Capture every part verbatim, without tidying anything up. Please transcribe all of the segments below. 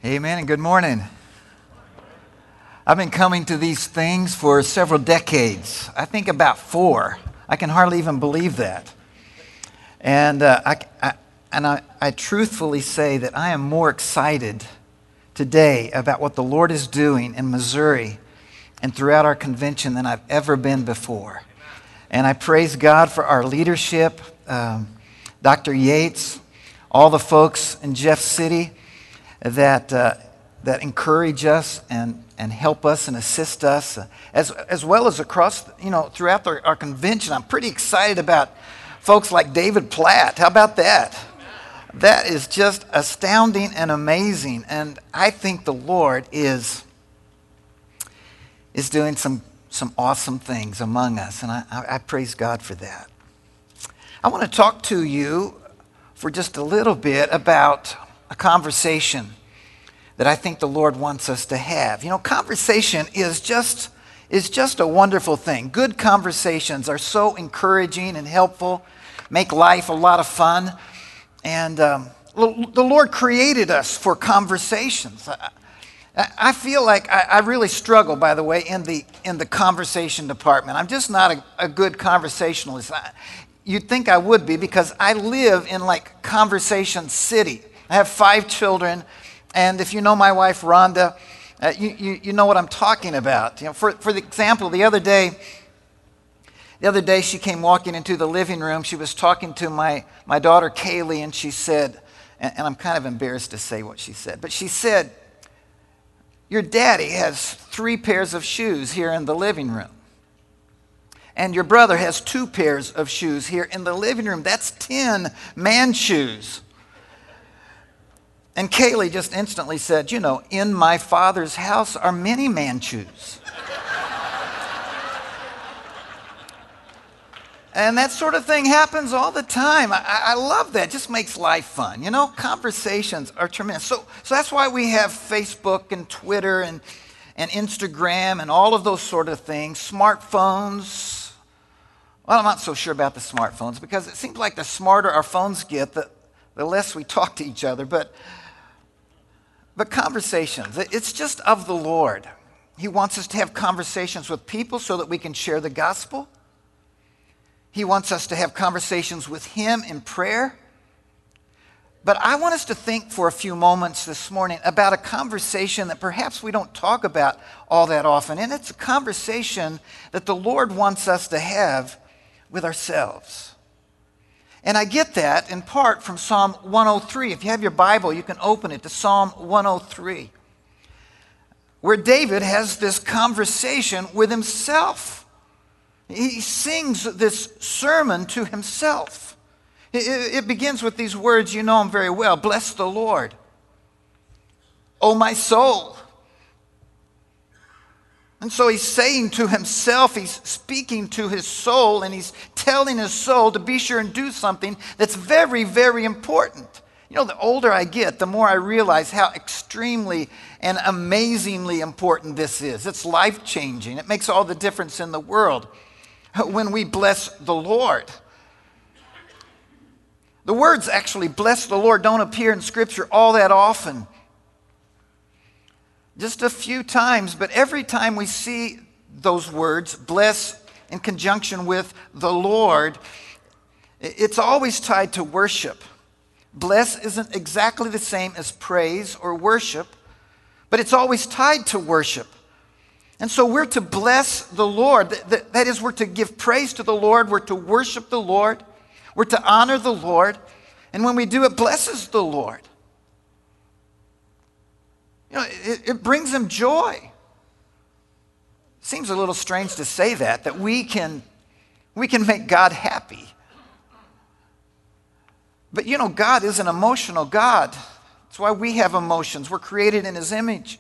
Amen and good morning. I've been coming to these things for several decades. I think about four. I can hardly even believe that. And uh, I, I, and I, I truthfully say that I am more excited today about what the Lord is doing in Missouri and throughout our convention than I've ever been before. And I praise God for our leadership, um, Doctor Yates, all the folks in Jeff City that uh, that encourage us and, and help us and assist us, uh, as as well as across, you know, throughout our, our convention. I'm pretty excited about folks like David Platt. How about that? That is just astounding and amazing. And I think the Lord is is doing some some awesome things among us, and I, I, I praise God for that. I want to talk to you for just a little bit about a conversation that I think the Lord wants us to have. You know, conversation is just is just a wonderful thing. Good conversations are so encouraging and helpful, make life a lot of fun. And um, the Lord created us for conversations. I, I feel like I, I really struggle, by the way, in the in the conversation department. I'm just not a, a good conversationalist. I, you'd think I would be, because I live in like Conversation City. I have five children, and if you know my wife, Rhonda, uh, you, you, you know what I'm talking about. You know, for, for example, the other day, the other day she came walking into the living room. She was talking to my, my daughter, Kaylee, and she said, and, and I'm kind of embarrassed to say what she said, but she said, "Your daddy has three pairs of shoes here in the living room. And your brother has two pairs of shoes here in the living room. That's ten man shoes." And Kaylee just instantly said, "You know, in my father's house are many man shoes." And that sort of thing happens all the time. I, I love that. It just makes life fun. You know, conversations are tremendous. So, so that's why we have Facebook and Twitter and, and Instagram and all of those sort of things. Smartphones. Well, I'm not so sure about the smartphones, because it seems like the smarter our phones get, the, the less we talk to each other. But, but conversations, it's just of the Lord. He wants us to have conversations with people so that we can share the gospel. He wants us to have conversations with Him in prayer. But I want us to think for a few moments this morning about a conversation that perhaps we don't talk about all that often. And it's a conversation that the Lord wants us to have with ourselves. And I get that in part from Psalm one oh three. If you have your Bible, you can open it to Psalm one oh three, where David has this conversation with himself. He sings this sermon to himself. It begins with these words, you know them very well. "Bless the Lord, O my soul." And so he's saying to himself, he's speaking to his soul, and he's telling his soul to be sure and do something that's very, very important. You know, the older I get, the more I realize how extremely and amazingly important this is. It's life-changing. It makes all the difference in the world when we bless the Lord. The words actually "bless the Lord" don't appear in Scripture all that often. Just a few times, but every time we see those words, bless in conjunction with the Lord, it's always tied to worship. Bless isn't exactly the same as praise or worship, but it's always tied to worship. And so we're to bless the Lord. That is, we're to give praise to the Lord. We're to worship the Lord. We're to honor the Lord. And when we do, it blesses the Lord. You know, it, it brings him joy. Seems a little strange to say that, that we can, we can make God happy. But you know, God is an emotional God. That's why we have emotions. We're created in His image.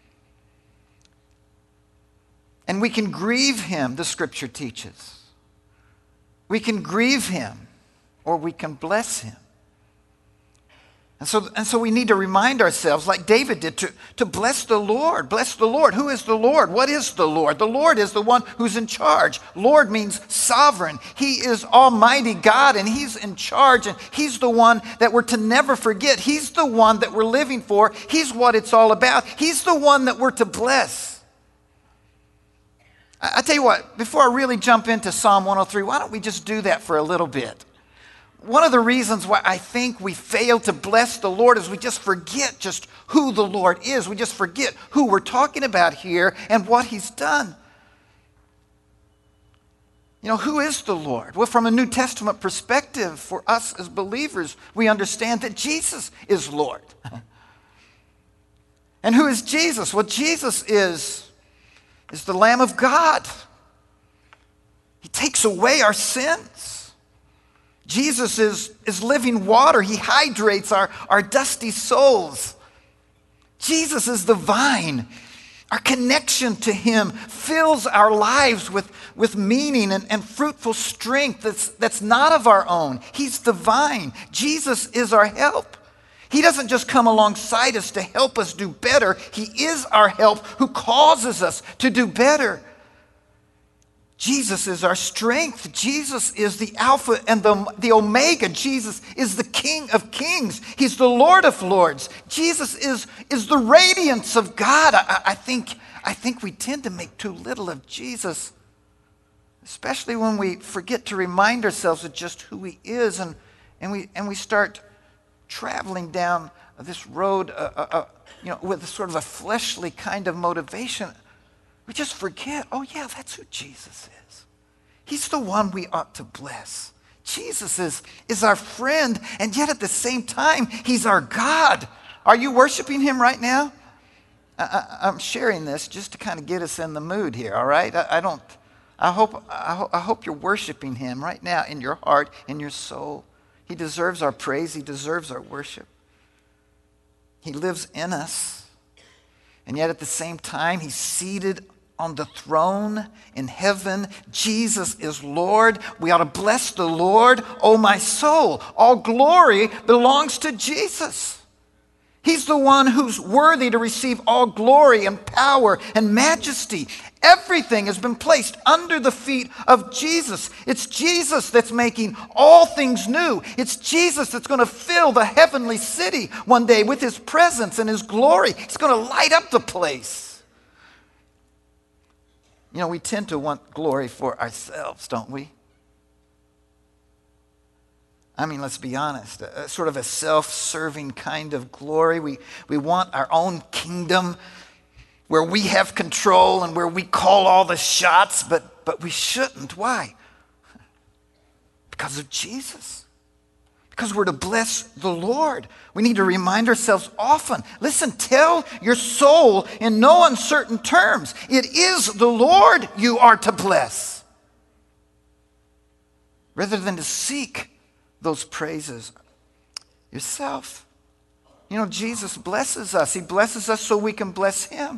And we can grieve Him, the Scripture teaches. We can grieve Him, or we can bless Him. And so, and so we need to remind ourselves, like David did, to, to bless the Lord. Bless the Lord. Who is the Lord? What is the Lord? The Lord is the one who's in charge. Lord means sovereign. He is Almighty God, and He's in charge, and He's the one that we're to never forget. He's the one that we're living for. He's what it's all about. He's the one that we're to bless. I, I tell you what, before I really jump into Psalm one oh three, why don't we just do that for a little bit? One of the reasons why I think we fail to bless the Lord is we just forget just who the Lord is. We just forget who we're talking about here and what He's done. You know, who is the Lord? Well, from a New Testament perspective, for us as believers, we understand that Jesus is Lord. And who is Jesus? Well, Jesus is, is the Lamb of God. He takes away our sins. Jesus is, is living water. He hydrates our, our dusty souls. Jesus is the vine. Our connection to Him fills our lives with, with meaning and, and fruitful strength that's, that's not of our own. He's the vine. Jesus is our help. He doesn't just come alongside us to help us do better. He is our help who causes us to do better. Jesus is our strength. Jesus is the Alpha and the, the Omega. Jesus is the King of Kings. He's the Lord of Lords. Jesus is, is the radiance of God. I, I, think, I think we tend to make too little of Jesus, especially when we forget to remind ourselves of just who He is, and, and, we, and we start traveling down this road uh, uh, uh, you know, with a sort of a fleshly kind of motivation. We just forget, oh yeah, that's who Jesus is. He's the one we ought to bless. Jesus is, is our friend, and yet at the same time, He's our God. Are you worshiping Him right now? I, I, I'm sharing this just to kind of get us in the mood here, all right? I, I don't, I hope, I, ho- I hope you're worshiping Him right now in your heart, in your soul. He deserves our praise. He deserves our worship. He lives in us, and yet at the same time, He's seated on the throne in heaven. Jesus is Lord. We ought to bless the Lord, oh my soul. All glory belongs to Jesus. He's the one who's worthy to receive all glory and power and majesty. Everything has been placed under the feet of Jesus. It's Jesus that's making all things new. It's Jesus that's going to fill the heavenly city one day with His presence and His glory. He's going to light up the place. You know, we tend to want glory for ourselves, don't we? I mean, let's be honest, a, a sort of a self-serving kind of glory. We, we want our own kingdom where we have control and where we call all the shots, but, but we shouldn't. Why? Because of Jesus. Because we're to bless the Lord. We need to remind ourselves often. Listen, tell your soul in no uncertain terms, it is the Lord you are to bless. Rather than to seek those praises yourself. You know, Jesus blesses us. He blesses us so we can bless Him.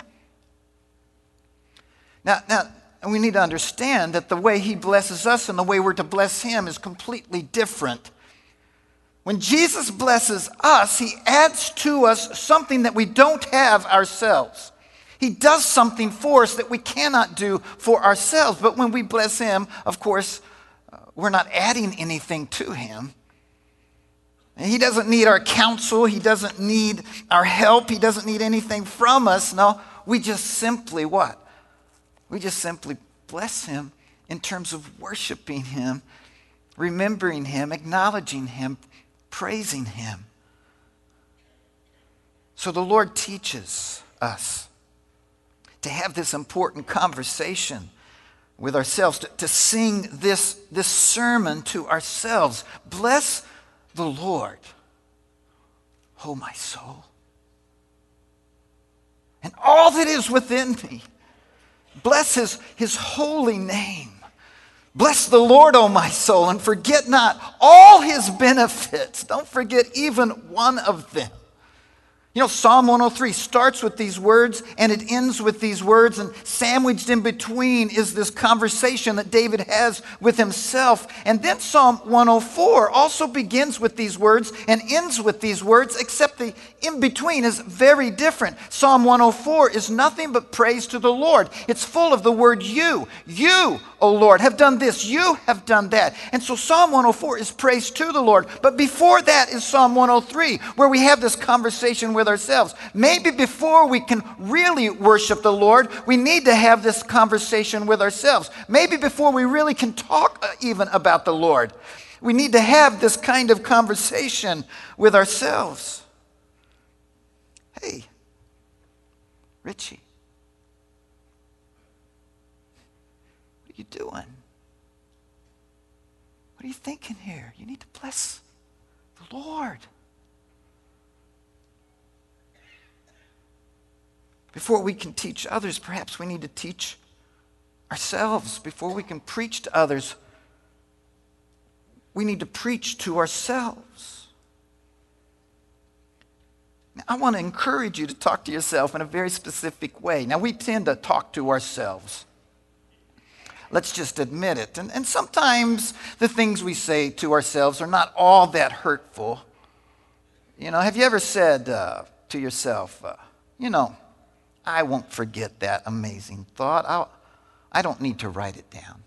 Now, now, we need to understand that the way He blesses us and the way we're to bless Him is completely different. When Jesus blesses us, He adds to us something that we don't have ourselves. He does something for us that we cannot do for ourselves. But when we bless Him, of course, uh, we're not adding anything to Him. And He doesn't need our counsel. He doesn't need our help. He doesn't need anything from us. No, we just simply what? We just simply bless Him in terms of worshiping Him, remembering Him, acknowledging Him, praising Him. So the Lord teaches us to have this important conversation with ourselves, to, to sing this, this sermon to ourselves. Bless the Lord, oh my soul, and all that is within me. Bless his, his holy name. Bless the Lord, O my soul, and forget not all His benefits. Don't forget even one of them. You know, Psalm one oh three starts with these words and it ends with these words, and sandwiched in between is this conversation that David has with himself. And then Psalm one oh four also begins with these words and ends with these words, except the in between is very different. Psalm one oh four is nothing but praise to the Lord. It's full of the word you. You, O Lord, have done this. You have done that. And so Psalm one oh four is praise to the Lord. But before that is Psalm one oh three, where we have this conversation with ourselves. Maybe before we can really worship the Lord, we need to have this conversation with ourselves. Maybe before we really can talk even about the Lord, we need to have this kind of conversation with ourselves. Hey, Richie, what are you doing? What are you thinking here? You need to bless the Lord. Before we can teach others, perhaps we need to teach ourselves. Before we can preach to others, we need to preach to ourselves. Now, I want to encourage you to talk to yourself in a very specific way. Now, we tend to talk to ourselves. Let's just admit it. And, and sometimes the things we say to ourselves are not all that hurtful. You know, have you ever said uh, to yourself, uh, you know, I won't forget that amazing thought. I'll, I don't need to write it down.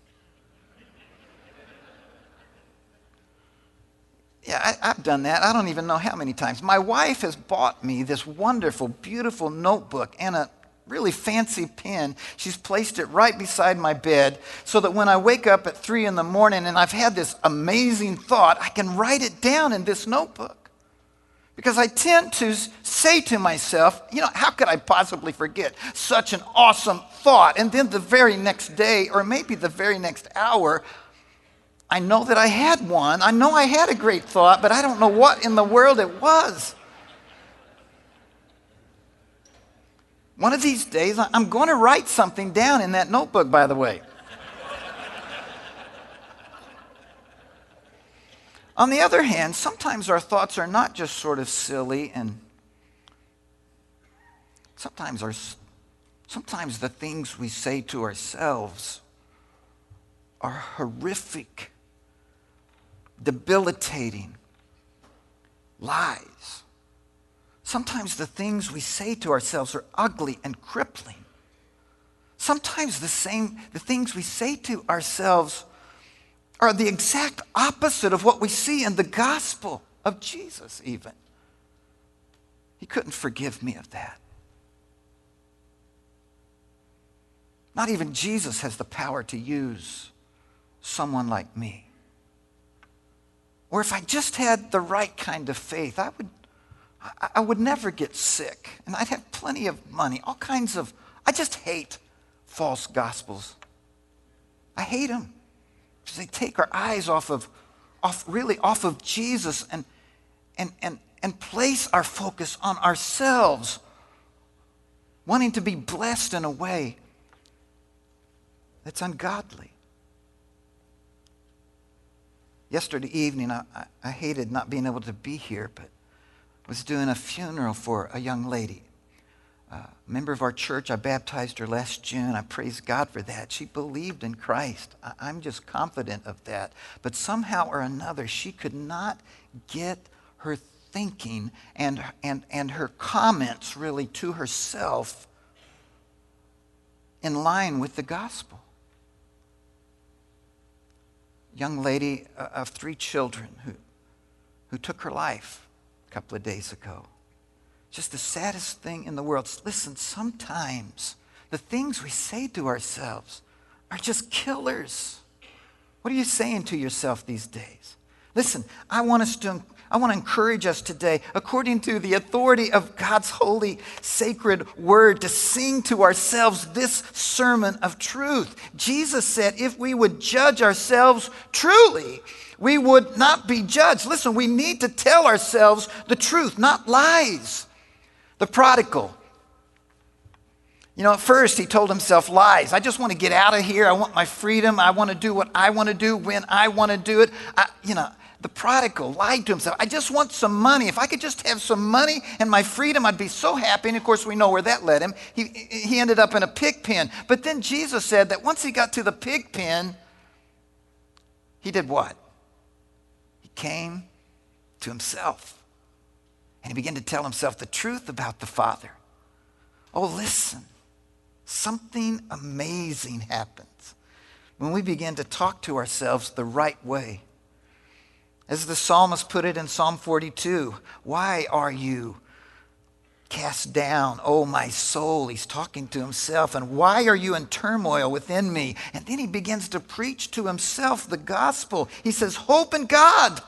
Yeah, I, I've done that. I don't even know how many times. My wife has bought me this wonderful, beautiful notebook and a really fancy pen. She's placed it right beside my bed so that when I wake up at three in the morning and I've had this amazing thought, I can write it down in this notebook. Because I tend to say to myself, you know, how could I possibly forget such an awesome thought? And then the very next day, or maybe the very next hour, I know that I had one. I know I had a great thought, but I don't know what in the world it was. One of these days, I'm going to write something down in that notebook, by the way. On the other hand, sometimes our thoughts are not just sort of silly, and sometimes our, sometimes the things we say to ourselves are horrific, debilitating lies. Sometimes the things we say to ourselves are ugly and crippling. Sometimes the same, the things we say to ourselves are the exact opposite of what we see in the gospel of Jesus even. He couldn't forgive me of that. Not even Jesus has the power to use someone like me. Or if I just had the right kind of faith, I would, I would never get sick. And I'd have plenty of money, all kinds of, I just hate false gospels. I hate them. They take our eyes off of, off really off of Jesus and, and, and, and place our focus on ourselves, wanting to be blessed in a way that's ungodly. Yesterday evening, I, I, I hated not being able to be here, but was doing a funeral for a young lady. Uh, a member of our church, I baptized her last June. I praise God for that. She believed in Christ. I, I'm just confident of that. But somehow or another, she could not get her thinking and, and, and her comments really to herself in line with the gospel. Young lady uh, of three children who, who took her life a couple of days ago. Just the saddest thing in the world. Listen, sometimes the things we say to ourselves are just killers. What are you saying to yourself these days? Listen, I want us to I want to encourage us today, according to the authority of God's holy, sacred word, to sing to ourselves this sermon of truth. Jesus said if we would judge ourselves truly, we would not be judged. Listen, we need to tell ourselves the truth, not lies. The prodigal, you know, at first he told himself lies. I just want to get out of here. I want my freedom. I want to do what I want to do when I want to do it. I, you know, The prodigal lied to himself. I just want some money. If I could just have some money and my freedom, I'd be so happy. And of course, we know where that led him. He, he ended up in a pig pen. But then Jesus said that once he got to the pig pen, he did what? He came to himself. And he began to tell himself the truth about the Father. Oh, listen. Something amazing happens when we begin to talk to ourselves the right way. As the psalmist put it in Psalm forty-two, why are you cast down, O my soul? He's talking to himself. And why are you in turmoil within me? And then he begins to preach to himself the gospel. He says, hope in God.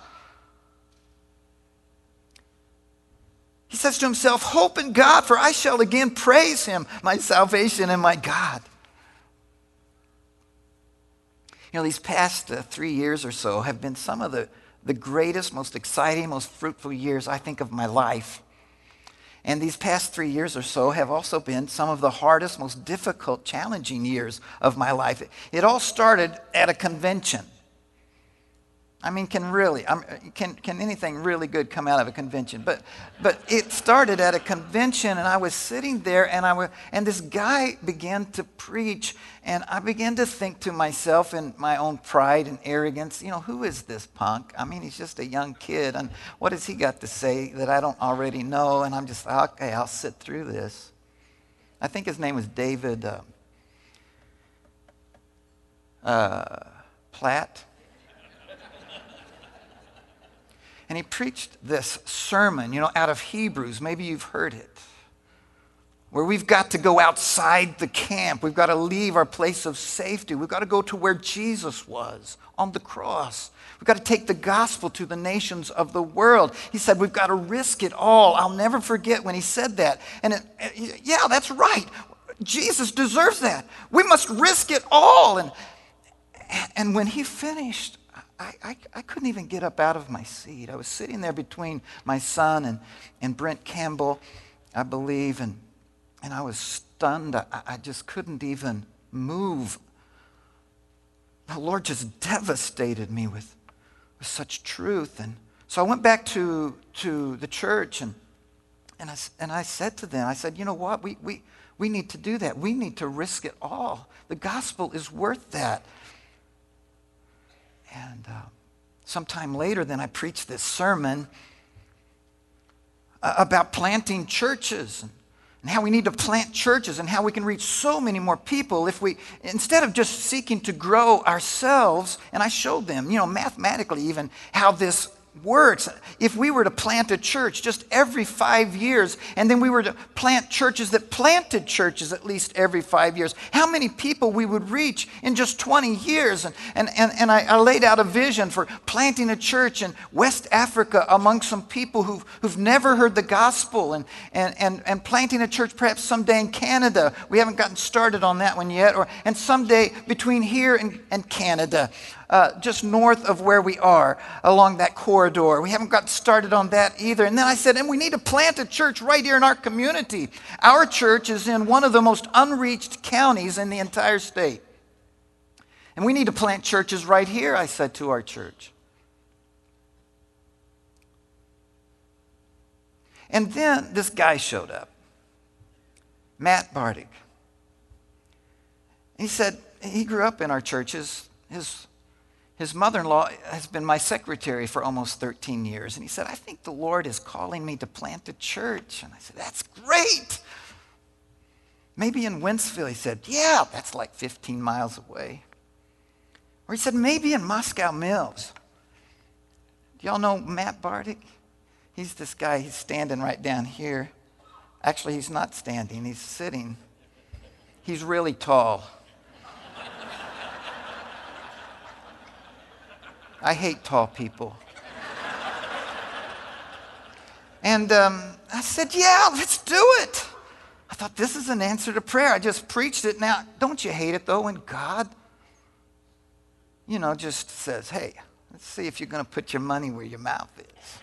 He says to himself, hope in God, for I shall again praise him, my salvation and my God. You know, these past uh, three years or so have been some of the, the greatest, most exciting, most fruitful years, I think, of my life. And these past three years or so have also been some of the hardest, most difficult, challenging years of my life. It, it all started at a convention. I mean, can really, um, can can anything really good come out of a convention? But but it started at a convention, and I was sitting there, and I was, and this guy began to preach, and I began to think to myself in my own pride and arrogance, you know, who is this punk? I mean, he's just a young kid, and what has he got to say that I don't already know? And I'm just, okay, I'll sit through this. I think his name was David uh, uh, Platt. And he preached this sermon, you know, out of Hebrews. Maybe you've heard it. Where we've got to go outside the camp. We've got to leave our place of safety. We've got to go to where Jesus was on the cross. We've got to take the gospel to the nations of the world. He said we've got to risk it all. I'll never forget when he said that. And it, it, yeah, that's right. Jesus deserves that. We must risk it all. And, and when he finished, I, I, I couldn't even get up out of my seat. I was sitting there between my son and, and Brent Campbell, I believe, and, and I was stunned. I, I just couldn't even move. The Lord just devastated me with, with such truth. And so I went back to, to the church, and, and, I, and I said to them, I said, you know what, we, we, we need to do that. We need to risk it all. The gospel is worth that. And uh, sometime later, then I preached this sermon uh, about planting churches and, and how we need to plant churches and how we can reach so many more people if we, instead of just seeking to grow ourselves. And I showed them, you know, mathematically even how this works. If we were to plant a church just every five years, and then we were to plant churches that planted churches at least every five years, how many people we would reach in just twenty years. And, and, and, and I, I laid out a vision for planting a church in West Africa among some people who've, who've never heard the gospel, and, and, and, and planting a church perhaps someday in Canada. We haven't gotten started on that one yet. Or and someday between here and, and Canada. Uh, just north of where we are along that corridor. We haven't got started on that either. And then I said, and we need to plant a church right here in our community. Our church is in one of the most unreached counties in the entire state. And we need to plant churches right here, I said to our church. And then this guy showed up, Matt Bartig. He said, he grew up in our churches. His His mother-in-law has been my secretary for almost thirteen years. And he said, I think the Lord is calling me to plant a church. And I said, that's great. Maybe in Wentzville. He said, yeah, that's like fifteen miles away. Or he said, maybe in Moscow Mills. Do y'all know Matt Bartig? He's this guy. He's standing right down here. Actually, he's not standing. He's sitting. He's really tall. I hate tall people. And um, I said, yeah, let's do it. I thought, this is an answer to prayer. I just preached it. Now, don't you hate it, though, when God, you know, just says, hey, let's see if you're going to put your money where your mouth is.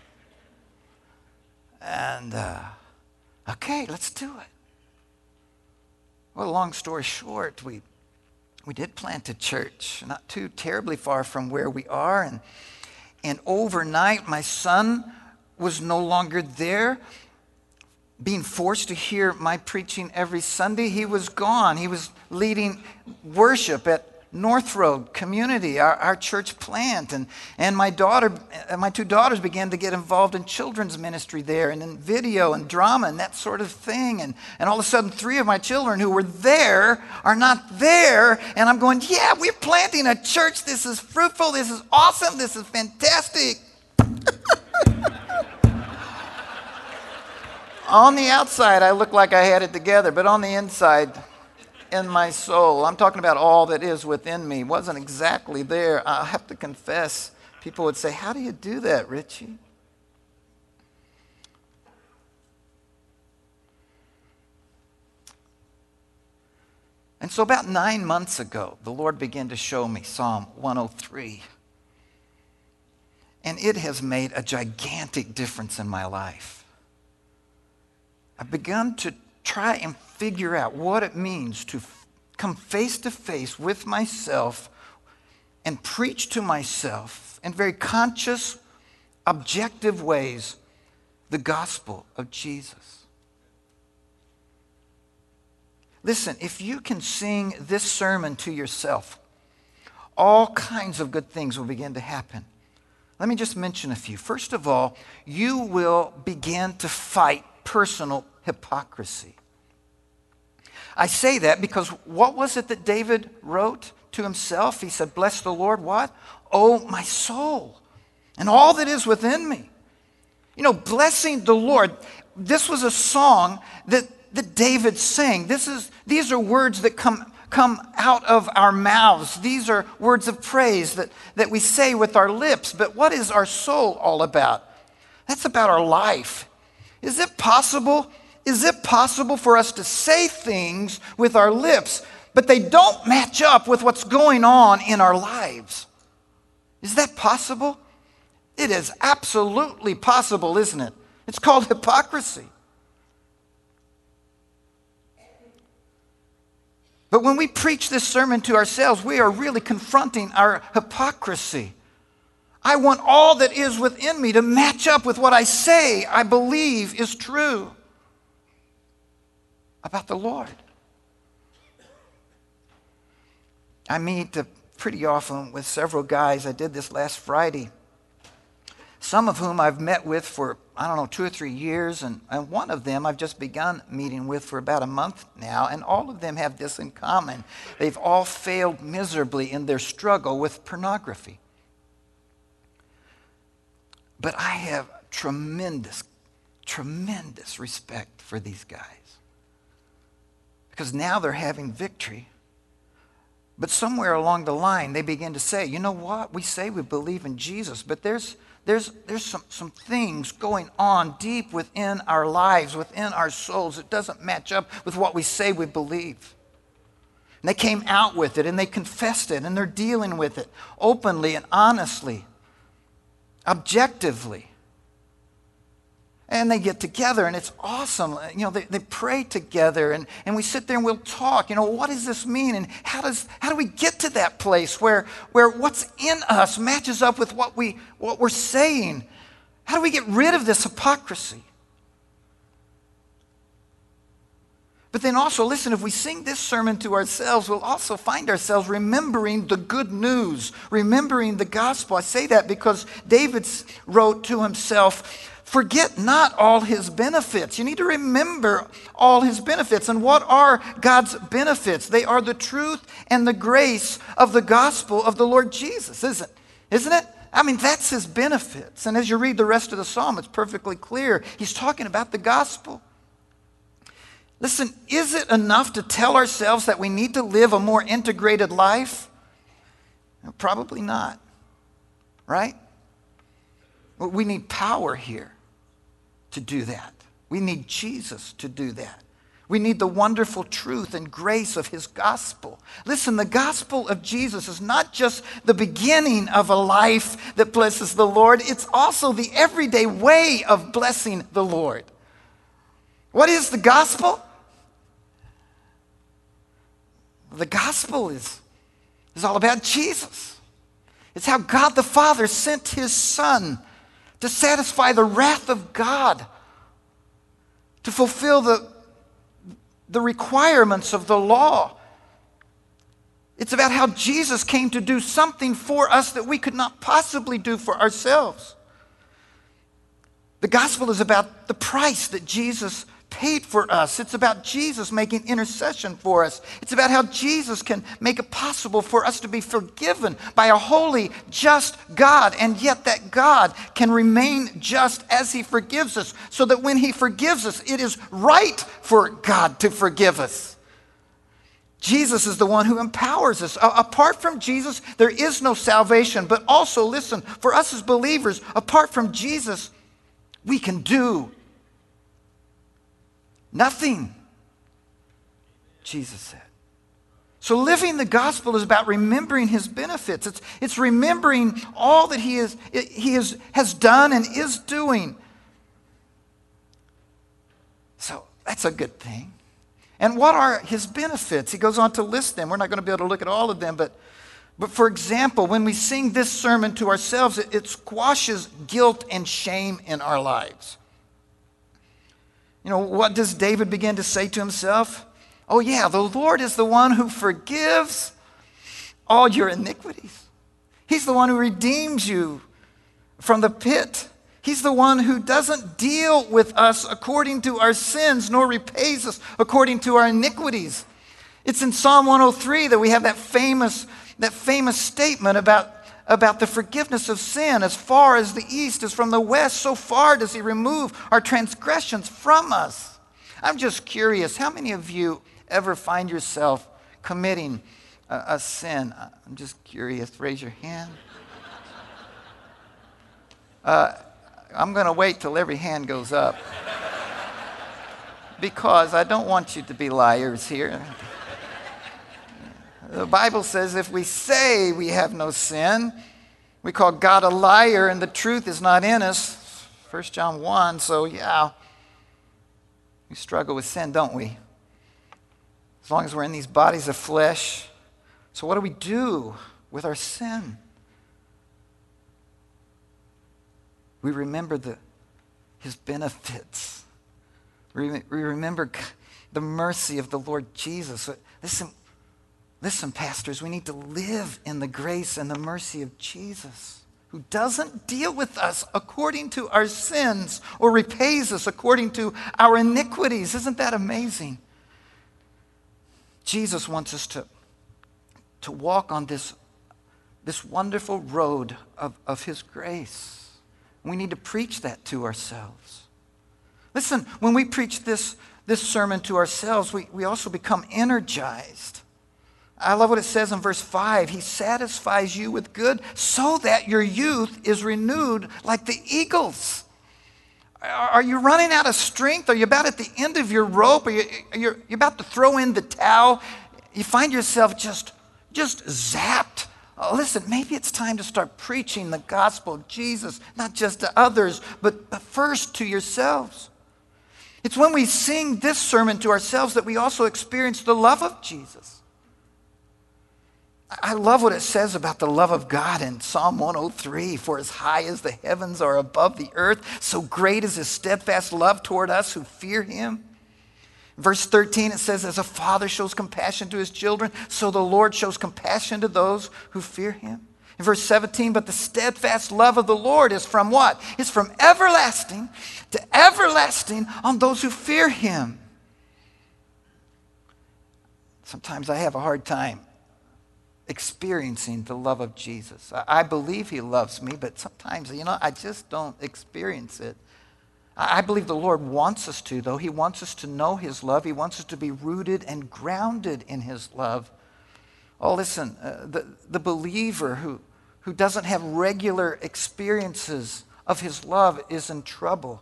And, uh, okay, let's do it. Well, long story short, we We did plant a church not too terribly far from where we are, and And overnight, my son was no longer there, being forced to hear my preaching every Sunday. He was gone. He was leading worship at North Road Community, our, our church plant. And, and my daughter, my two daughters began to get involved in children's ministry there and in video and drama and that sort of thing. And, and all of a sudden, three of my children who were there are not there. And I'm going, yeah, we're planting a church. This is fruitful. This is awesome. This is fantastic. On the outside, I looked like I had it together, but on the inside, in my soul, I'm talking about all that is within me, wasn't exactly there. I have to confess, people would say, how do you do that, Richie? And so about nine months ago, the Lord began to show me Psalm one oh three. And it has made a gigantic difference in my life. I've begun to try and figure out what it means to f- come face to face with myself and preach to myself in very conscious, objective ways the gospel of Jesus. Listen, if you can sing this sermon to yourself, all kinds of good things will begin to happen. Let me just mention a few. First of all, you will begin to fight personal hypocrisy. I say that because what was it that David wrote to himself? He said, bless the Lord, what? Oh, my soul, and all that is within me. You know, blessing the Lord, this was a song that, that David sang. This is, these are words that come, come out of our mouths. These are words of praise that, that we say with our lips. But what is our soul all about? That's about our life. Is it possible? Is it possible for us to say things with our lips, but they don't match up with what's going on in our lives? Is that possible? It is absolutely possible, isn't it? It's called hypocrisy. But when we preach this sermon to ourselves, we are really confronting our hypocrisy. I want all that is within me to match up with what I say I believe is true about the Lord. I meet pretty often with several guys. I did this last Friday. Some of whom I've met with for, I don't know, two or three years. And, and one of them I've just begun meeting with for about a month now. And all of them have this in common. They've all failed miserably in their struggle with pornography. But I have tremendous, tremendous respect for these guys. Because now they're having victory. But somewhere along the line, they begin to say, you know what? We say we believe in Jesus, but there's, there's, there's some, some things going on deep within our lives, within our souls. It doesn't match up with what we say we believe. And they came out with it, and they confessed it, and they're dealing with it openly and honestly. Objectively. And they get together, and it's awesome. You know, they, they pray together, and, and we sit there and we'll talk. You know, what does this mean? And how does how do we get to that place where, where what's in us matches up with what, we, what we're saying? How do we get rid of this hypocrisy? But then also, listen, if we sing this sermon to ourselves, we'll also find ourselves remembering the good news, remembering the gospel. I say that because David wrote to himself, forget not all his benefits. You need to remember all his benefits. And what are God's benefits? They are the truth and the grace of the gospel of the Lord Jesus, isn't, isn't it? I mean, that's his benefits. And as you read the rest of the psalm, it's perfectly clear. He's talking about the gospel. Listen, is it enough to tell ourselves that we need to live a more integrated life? Probably not, right? We need power here to do that. We need Jesus to do that. We need the wonderful truth and grace of his gospel. Listen, the gospel of Jesus is not just the beginning of a life that blesses the Lord. It's also the everyday way of blessing the Lord. What is the gospel? The gospel is, is all about Jesus. It's how God the Father sent his Son to satisfy the wrath of God, to fulfill the, the requirements of the law. It's about how Jesus came to do something for us that we could not possibly do for ourselves. The gospel is about the price that Jesus paid for us. It's about Jesus making intercession for us. It's about how Jesus can make it possible for us to be forgiven by a holy, just God. And yet that God can remain just as he forgives us, so that when he forgives us, it is right for God to forgive us. Jesus is the one who empowers us. A- apart from Jesus, there is no salvation. But also, listen, for us as believers, apart from Jesus, we can do nothing, Jesus said. So living the gospel is about remembering his benefits. It's, it's remembering all that he, is, he is, has done and is doing. So that's a good thing. And what are his benefits? He goes on to list them. We're not going to be able to look at all of them, but, but for example, when we sing this sermon to ourselves, it, it squashes guilt and shame in our lives. You know, what does David begin to say to himself? Oh yeah, the Lord is the one who forgives all your iniquities. He's the one who redeems you from the pit. He's the one who doesn't deal with us according to our sins, nor repays us according to our iniquities. It's in Psalm one oh three that we have that famous, that famous statement about, about the forgiveness of sin. As far as the east is from the west, so far does he remove our transgressions from us. I'm just curious, how many of you ever find yourself committing a, a sin? I'm just curious. Raise your hand. Uh, I'm going to wait till every hand goes up, because I don't want you to be liars here. The Bible says if we say we have no sin, we call God a liar and the truth is not in us. First John one, so yeah, we struggle with sin, don't we? As long as we're in these bodies of flesh. So what do we do with our sin? We remember the, his benefits. We remember the mercy of the Lord Jesus. Listen, listen, pastors, we need to live in the grace and the mercy of Jesus, who doesn't deal with us according to our sins or repays us according to our iniquities. Isn't that amazing? Jesus wants us to, to walk on this, this wonderful road of, of his grace. We need to preach that to ourselves. Listen, when we preach this, this sermon to ourselves, we, we also become energized. I love what it says in verse five. He satisfies you with good so that your youth is renewed like the eagles. Are you running out of strength? Are you about at the end of your rope? Are you you're, you're about to throw in the towel? You find yourself just, just zapped. Oh, listen, maybe it's time to start preaching the gospel of Jesus, not just to others, but, but first to yourselves. It's when we sing this sermon to ourselves that we also experience the love of Jesus. I love what it says about the love of God in Psalm one oh three. For as high as the heavens are above the earth, so great is his steadfast love toward us who fear him. Verse thirteen, it says, as a father shows compassion to his children, so the Lord shows compassion to those who fear him. In verse seventeen, but the steadfast love of the Lord is from what? It's from everlasting to everlasting on those who fear him. Sometimes I have a hard time experiencing the love of Jesus. I believe he loves me, but sometimes, you know, I just don't experience it. I believe the Lord wants us to, though. He wants us to know his love. He wants us to be rooted and grounded in his love. Oh, listen, uh, the, the believer who, who doesn't have regular experiences of his love is in trouble.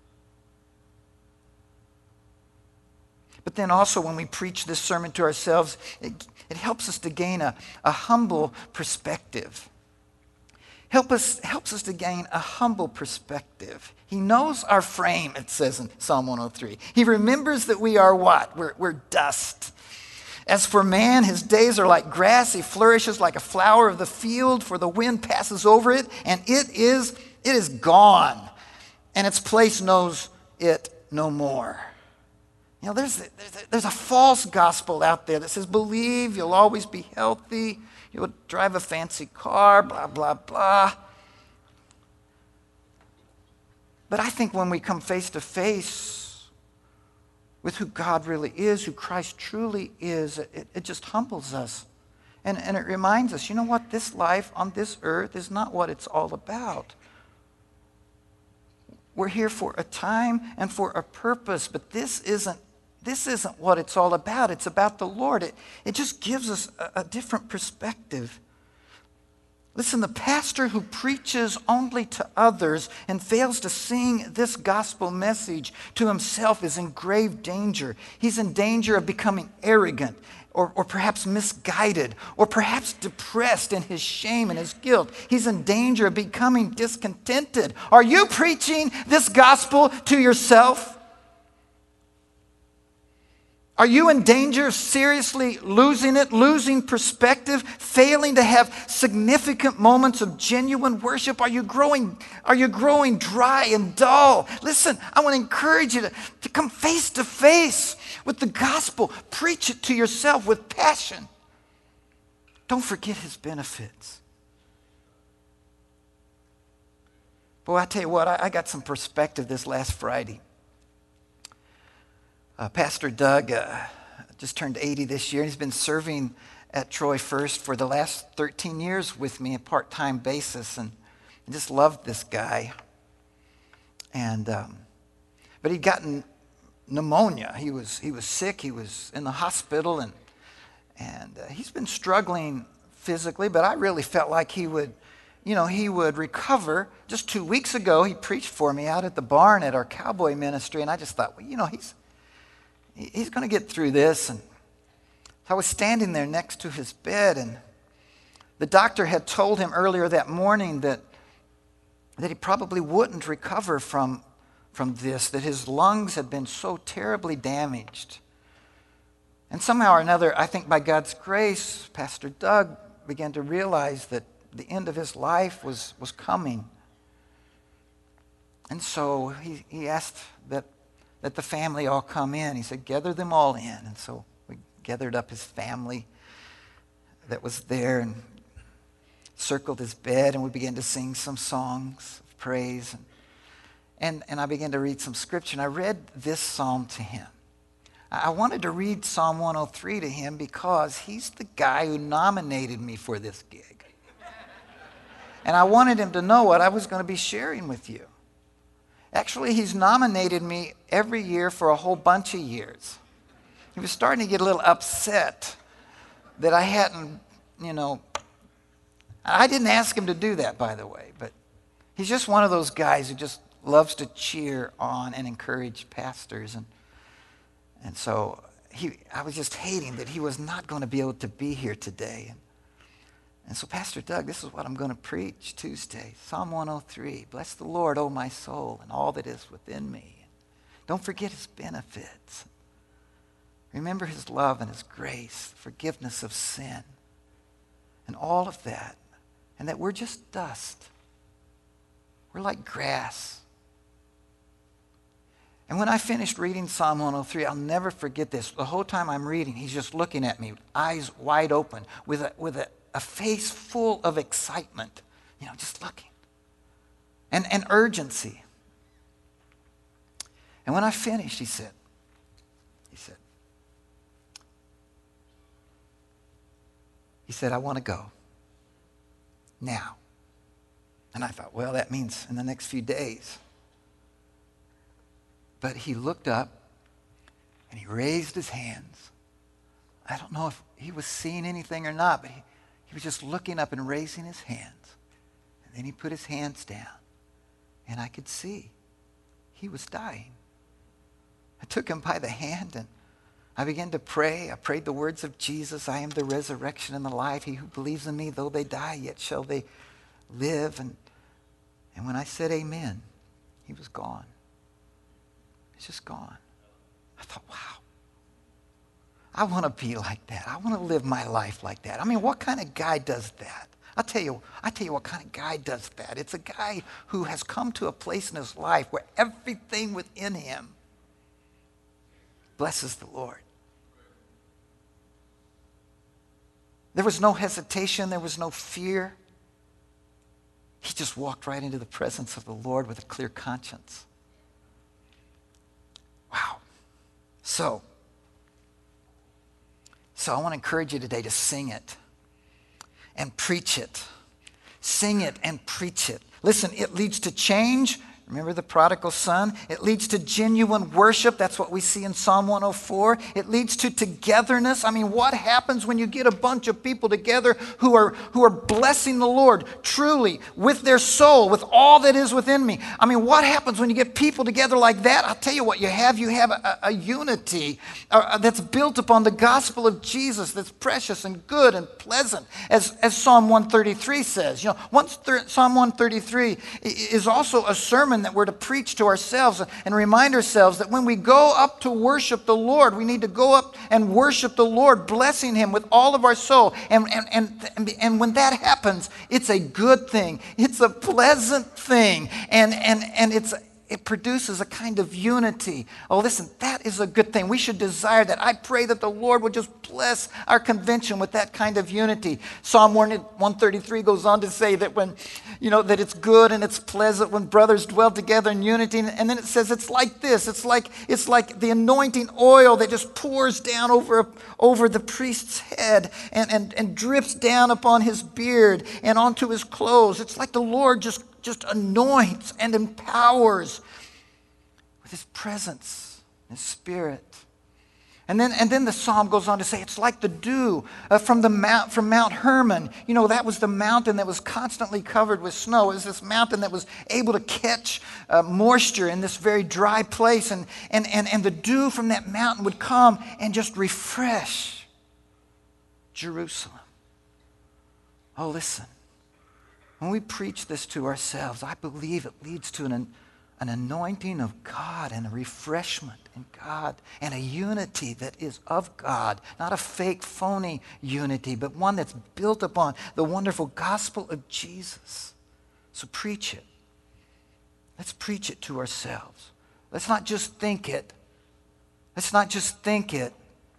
But then also when we preach this sermon to ourselves, it, it helps us to gain a, a humble perspective. Help us, helps us to gain a humble perspective. He knows our frame, it says in Psalm one oh three. He remembers that we are what? We're, we're dust. As for man, his days are like grass. He flourishes like a flower of the field, for the wind passes over it, and it is, it is gone, and its place knows it no more. You know, there's, there's, there's a false gospel out there that says, believe, you'll always be healthy, you'll drive a fancy car, blah, blah, blah. But I think when we come face to face with who God really is, who Christ truly is, it, it just humbles us. And, and it reminds us, you know what, this life on this earth is not what it's all about. We're here for a time and for a purpose, but this isn't, this isn't what it's all about. It's about the Lord. It, it just gives us a, a different perspective. Listen, the pastor who preaches only to others and fails to sing this gospel message to himself is in grave danger. He's in danger of becoming arrogant or, or perhaps misguided or perhaps depressed in his shame and his guilt. He's in danger of becoming discontented. Are you preaching this gospel to yourself? Are you in danger of seriously losing it, losing perspective, failing to have significant moments of genuine worship? Are you growing, are you growing dry and dull? Listen, I want to encourage you to, to come face to face with the gospel. Preach it to yourself with passion. Don't forget his benefits. Boy, I tell you what, I, I got some perspective this last Friday. Uh, Pastor Doug uh, just turned eighty this year. He's been serving at Troy First for the last thirteen years with me on a part-time basis, and I just loved this guy. And um, but he'd gotten pneumonia. He was he was sick. He was in the hospital, and and uh, he's been struggling physically. But I really felt like he would, you know, he would recover. Just two weeks ago, he preached for me out at the barn at our cowboy ministry, and I just thought, well, you know, he's He's going to get through this. And I was standing there next to his bed, and the doctor had told him earlier that morning that, that he probably wouldn't recover from, from this, that his lungs had been so terribly damaged. And somehow or another, I think by God's grace, Pastor Doug began to realize that the end of his life was, was coming. And so he, he asked that that the family all come in. He said, gather them all in. And so we gathered up his family that was there and circled his bed, and we began to sing some songs of praise. And, and, and I began to read some scripture, and I read this psalm to him. I wanted to read Psalm one oh three to him because he's the guy who nominated me for this gig. And I wanted him to know what I was going to be sharing with you. Actually, he's nominated me every year for a whole bunch of years. He was starting to get a little upset that I hadn't, you know, I didn't ask him to do that, by the way, but he's just one of those guys who just loves to cheer on and encourage pastors. And, and so he, I was just hating that he was not going to be able to be here today. And so, Pastor Doug, this is what I'm going to preach Tuesday. Psalm one oh three. Bless the Lord, O my soul, and all that is within me. Don't forget his benefits. Remember his love and his grace, forgiveness of sin, and all of that. And that we're just dust. We're like grass. And when I finished reading Psalm one oh three, I'll never forget this. The whole time I'm reading, he's just looking at me, eyes wide open, with a, with a, a face full of excitement, you know, just looking, and, and urgency. And when I finished, he said, he said, he said, I want to go now. And I thought, well, that means in the next few days. But he looked up and he raised his hands. I don't know if he was seeing anything or not, but he, he was just looking up and raising his hands. And then he put his hands down, and I could see he was dying. I took him by the hand, and I began to pray. I prayed the words of Jesus, I am the resurrection and the life. He who believes in me, though they die, yet shall they live. And, and when I said amen, he was gone. He's just gone. I thought, wow. I want to be like that. I want to live my life like that. I mean, what kind of guy does that? I'll tell you, I'll tell you what kind of guy does that. It's a guy who has come to a place in his life where everything within him blesses the Lord. There was no hesitation. There was no fear. He just walked right into the presence of the Lord with a clear conscience. Wow. So, so I want to encourage you today to sing it and preach it. Sing it and preach it. Listen, it leads to change. Remember the prodigal son? It leads to genuine worship. That's what we see in Psalm one oh four. It leads to togetherness. I mean, what happens when you get a bunch of people together who are, who are blessing the Lord truly with their soul, with all that is within me? I mean, what happens when you get people together like that? I'll tell you what you have. You have a, a unity uh, that's built upon the gospel of Jesus, that's precious and good and pleasant, as, as Psalm one thirty-three says. You know, once thir- Psalm one thirty-three is also a sermon that we're to preach to ourselves and remind ourselves that when we go up to worship the Lord, we need to go up and worship the Lord, blessing him with all of our soul. And, and, and, and when that happens, it's a good thing. It's a pleasant thing. And, and, and it's it produces a kind of unity. Oh, listen, that is a good thing. We should desire that. I pray that the Lord would just bless our convention with that kind of unity. Psalm one thirty-three goes on to say that when, you know, that it's good and it's pleasant when brothers dwell together in unity. And then it says it's like this. It's like it's like the anointing oil that just pours down over, over the priest's head and, and, and drips down upon his beard and onto his clothes. It's like the Lord just just anoints and empowers with his presence, his spirit. And then, and then the psalm goes on to say it's like the dew uh, from the mount, from Mount Hermon. You know, that was the mountain that was constantly covered with snow. It was this mountain that was able to catch uh, moisture in this very dry place. And, and, and, and the dew from that mountain would come and just refresh Jerusalem. Oh, listen. When we preach this to ourselves, I believe it leads to an, an anointing of God and a refreshment in God and a unity that is of God, not a fake, phony unity, but one that's built upon the wonderful gospel of Jesus. So preach it. Let's preach it to ourselves. Let's not just think it. Let's not just think it.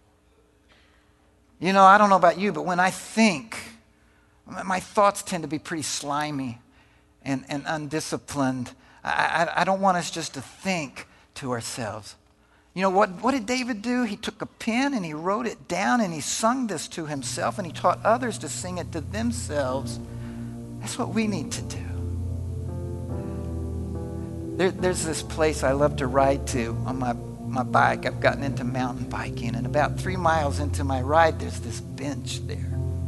You know, I don't know about you, but when I think, my thoughts tend to be pretty slimy and, and undisciplined. I, I, I don't want us just to think to ourselves. You know, what, what did David do? He took a pen and he wrote it down and he sung this to himself and he taught others to sing it to themselves. That's what we need to do. There, there's this place I love to ride to on my, my bike. I've gotten into mountain biking, and about three miles into my ride, there's this bench there.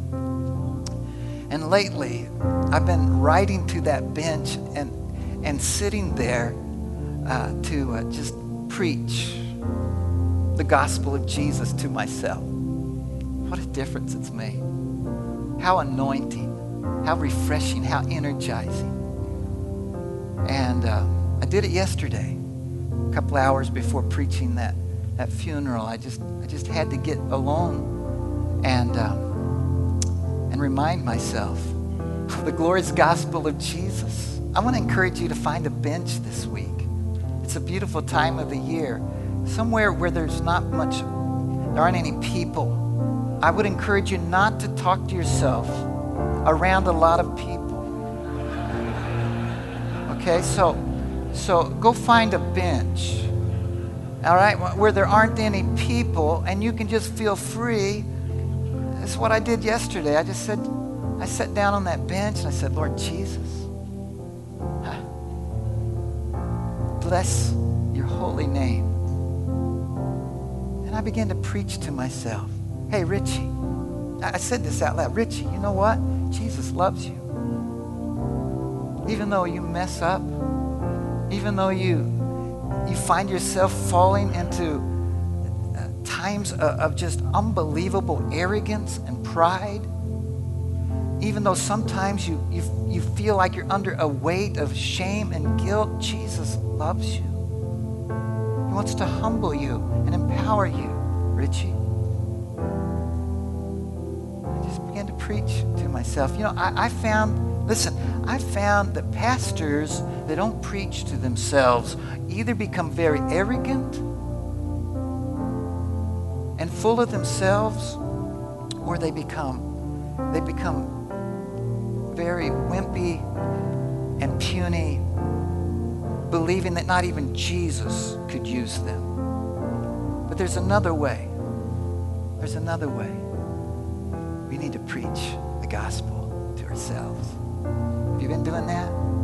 And lately, I've been riding to that bench and, and sitting there uh, to uh, just preach the gospel of Jesus to myself. What a difference it's made. How anointing, how refreshing, how energizing. And uh, I did it yesterday, a couple hours before preaching that, that funeral. I just, I just had to get alone and... Um, and remind myself of the glorious gospel of Jesus. I want to encourage you to find a bench this week. It's a beautiful time of the year. Somewhere where there's not much, there aren't any people. I would encourage you not to talk to yourself around a lot of people. Okay, so, so go find a bench, all right, where there aren't any people and you can just feel free. That's what I did yesterday. I just said, I sat down on that bench and I said, Lord Jesus, bless your holy name. And I began to preach to myself. Hey, Richie, I said this out loud. Richie, you know what? Jesus loves you. Even though you mess up, even though you, you find yourself falling into times of just unbelievable arrogance and pride, even though sometimes you, you, you feel like you're under a weight of shame and guilt, Jesus loves you. He wants to humble you and empower you, Richie. I just began to preach to myself. You know, I, I found, listen, I found that pastors that don't preach to themselves either become very arrogant and full of themselves, or they become, they become very wimpy and puny, believing that not even Jesus could use them. But there's another way. There's another way. We need to preach the gospel to ourselves. Have you been doing that?